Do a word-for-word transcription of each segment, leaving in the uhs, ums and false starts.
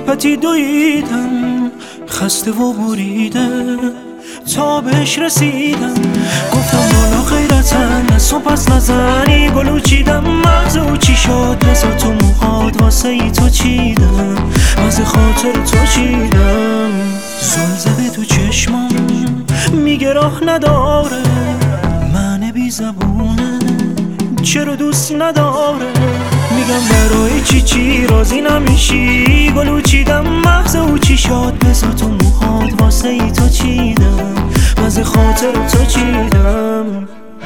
راحتی دویدم، خسته و بریده تا بهش رسیدم. گفتم بالا غیرتن از تو پس نزنی، گلو چیدم مغز او چی شد بزا تو موهات واسه ای تو چیدم، واسه خاطر تو چیدم. زل زده تو چشمم میگه راه نداره، من بی زبونه چرا دوست نداره. میگم برای چی چی راضی نمیشی، گلو چیدم مغز او چی شد بزا تو موهات واسه ای تو چیدم، واسه خاطر تو چیدم.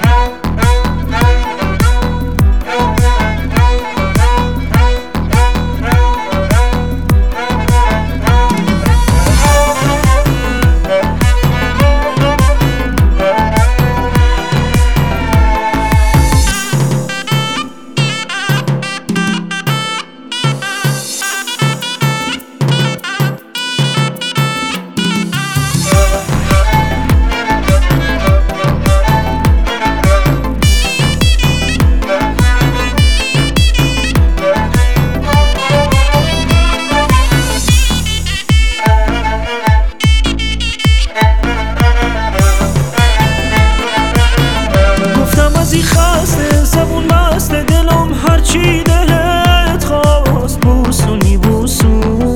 خسته زبون بسته دلم هرچی دلت خواست بوسونی بوسون.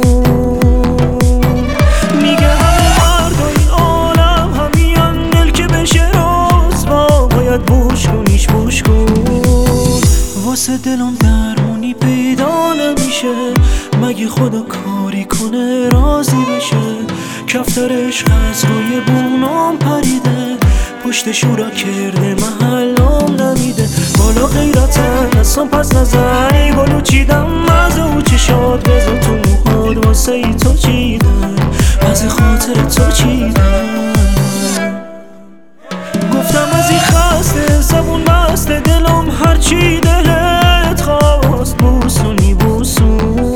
میگه همه مردای عالم همین دل که بشه رسوا، باید بوش کنیش بوش کن. واسه دلم درمونی پیدا نمیشه، مگه خدا کاری کنه راضی بشه. کفترش از روی بونام پریده، پشت شورا کرده محلم نمیده. بالا غیرتن از هم پس نزنی، گلو چیدم مزه او چشات بزا تو موهات واسه ای تو چیدم، واسه خاطر تو چیدم. گفتم از این خسته زبون بسته دلم هرچی دلت خواست بوسونی بوسون.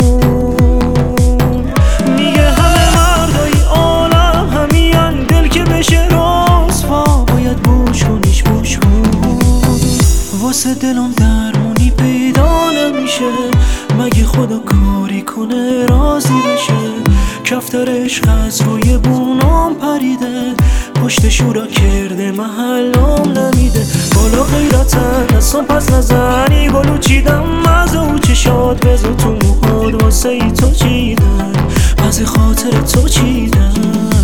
میگه همه مردای عالم همین دل که بشه رسوا، باید بوش کنیش بوش کن. واسه دلم درمونی پیدا نمیشه، مگه خدا کاری کنه راضی بشه. کفترش از روی بونام پریده، پشت شورا کرده محلم نمیده. بالا غیرتن از هم پس نزنی، گلو چیدم مزه او چشات بزا تو موهات واسه ای تو چیدم، واسه خاطر تو چیدم.